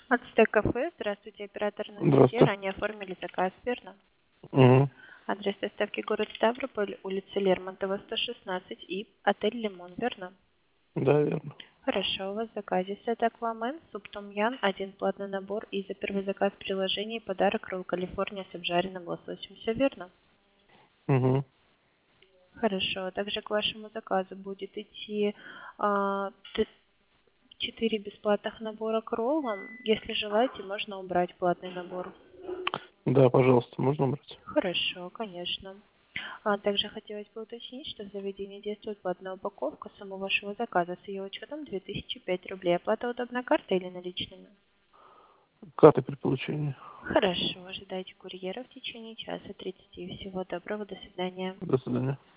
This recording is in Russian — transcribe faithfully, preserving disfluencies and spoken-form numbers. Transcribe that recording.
Ацтек кафе. Здравствуйте, оператор на связи. Здравствуйте. Ранее оформили заказ, верно? Угу. Адрес доставки город Ставрополь, улица Лермонтова, сто шестнадцать и отель Лимон, верно? Да, верно. Хорошо, у вас в заказе сет аквамен, суп том ян, один платный набор и за первый заказ приложение подарок ролл Калифорния с обжаренным лососем. Все верно? Угу. Хорошо. Также к вашему заказу будет идти а, т- четыре бесплатных набора к роллам. Если желаете, можно убрать платный набор. Да, пожалуйста, можно брать? Хорошо, конечно. А также хотелось бы уточнить, что в заведении действует платная упаковка самого вашего заказа с ее учетом две тысячи пять рублей. Оплата удобна картой или наличными? Карты при получении. Хорошо, ожидайте курьера в течение часа тридцати. Всего доброго, до свидания. До свидания.